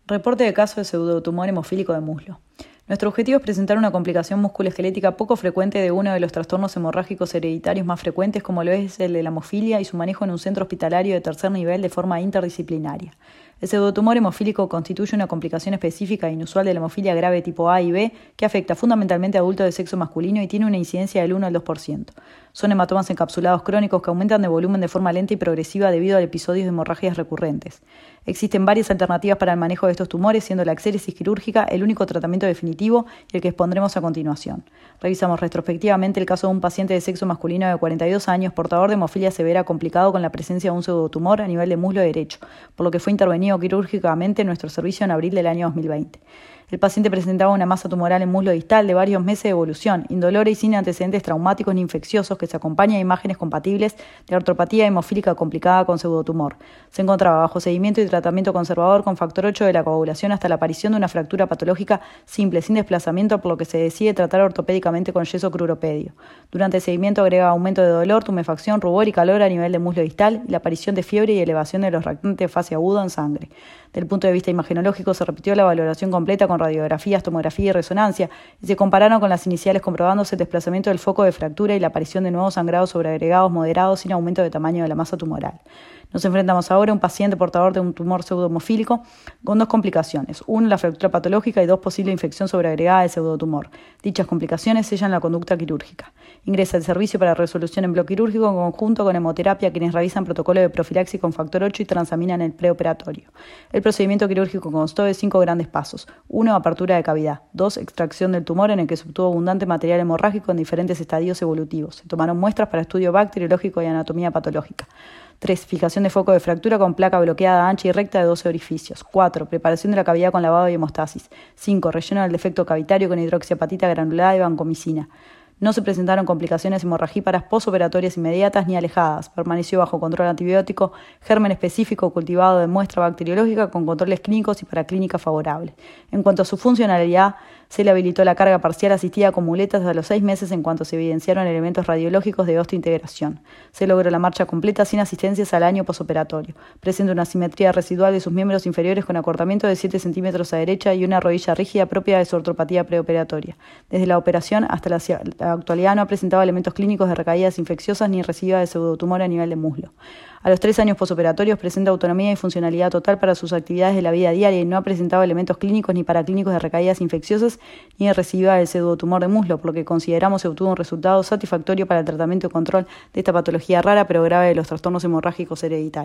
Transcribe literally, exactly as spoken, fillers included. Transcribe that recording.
Reporte de caso de pseudotumor hemofílico de muslo. Nuestro objetivo es presentar una complicación musculoesquelética poco frecuente de uno de los trastornos hemorrágicos hereditarios más frecuentes, como lo es el de la hemofilia, y su manejo en un centro hospitalario de tercer nivel de forma interdisciplinaria. El pseudotumor hemofílico constituye una complicación específica e inusual de la hemofilia grave tipo A y B que afecta fundamentalmente a adultos de sexo masculino y tiene una incidencia del uno al dos por ciento. Son hematomas encapsulados crónicos que aumentan de volumen de forma lenta y progresiva debido a episodios de hemorragias recurrentes. Existen varias alternativas para el manejo de estos tumores, siendo la exéresis quirúrgica el único tratamiento definitivo y el que expondremos a continuación. Revisamos retrospectivamente el caso de un paciente de sexo masculino de cuarenta y dos años, portador de hemofilia severa complicado con la presencia de un pseudotumor a nivel de muslo derecho, por lo que fue intervenido quirúrgicamente en nuestro servicio en abril del año dos mil veinte. El paciente presentaba una masa tumoral en muslo distal de varios meses de evolución, indolora y sin antecedentes traumáticos ni infecciosos, que se acompaña de imágenes compatibles de artropatía hemofílica complicada con pseudotumor. Se encontraba bajo seguimiento y tratamiento conservador con factor ocho de la coagulación hasta la aparición de una fractura patológica simple, sin desplazamiento, por lo que se decide tratar ortopédicamente con yeso cruropedio. Durante el seguimiento agrega aumento de dolor, tumefacción, rubor y calor a nivel de muslo distal y la aparición de fiebre y elevación de los reactantes de fase agudo en sangre. Del punto de vista imagenológico, se repitió la valoración completa con radiografías, tomografía y resonancia, y se compararon con las iniciales comprobándose el desplazamiento del foco de fractura y la aparición de nuevos sangrados sobreagregados moderados sin aumento de tamaño de la masa tumoral. Nos enfrentamos ahora a un paciente portador de un tumor pseudohemofílico con dos complicaciones. Uno, la fractura patológica, y dos, posible infección sobreagregada del pseudotumor. Dichas complicaciones sellan la conducta quirúrgica. Ingresa al servicio para resolución en bloque quirúrgico en conjunto con hemoterapia, quienes realizan protocolo de profilaxis con factor ocho y transaminan el preoperatorio. El procedimiento quirúrgico constó de cinco grandes pasos. Uno, apertura de cavidad. Dos, extracción del tumor, en el que se obtuvo abundante material hemorrágico en diferentes estadios evolutivos. Se tomaron muestras para estudio bacteriológico y anatomía patológica. tres. Fijación de foco de fractura con placa bloqueada ancha y recta de doce orificios. cuatro. Preparación de la cavidad con lavado y hemostasis. cinco. Relleno del defecto cavitario con hidroxiapatita granulada y vancomicina. No se presentaron complicaciones hemorragíparas posoperatorias inmediatas ni alejadas. Permaneció bajo control antibiótico, germen específico cultivado de muestra bacteriológica con controles clínicos y paraclínica favorable. En cuanto a su funcionalidad, se le habilitó la carga parcial asistida con muletas a los seis meses en cuanto se evidenciaron elementos radiológicos de osteointegración. Se logró la marcha completa sin asistencias al año posoperatorio. Presenta una simetría residual de sus miembros inferiores con acortamiento de siete centímetros a derecha y una rodilla rígida propia de su ortopatía preoperatoria. Desde la operación hasta la, la actualidad no ha presentado elementos clínicos de recaídas infecciosas ni recidiva de pseudotumor a nivel de muslo. A los tres años posoperatorios presenta autonomía y funcionalidad total para sus actividades de la vida diaria y no ha presentado elementos clínicos ni paraclínicos de recaídas infecciosas ni de recidiva del pseudotumor de muslo, por lo que consideramos se obtuvo un resultado satisfactorio para el tratamiento y control de esta patología rara pero grave de los trastornos hemorrágicos hereditarios.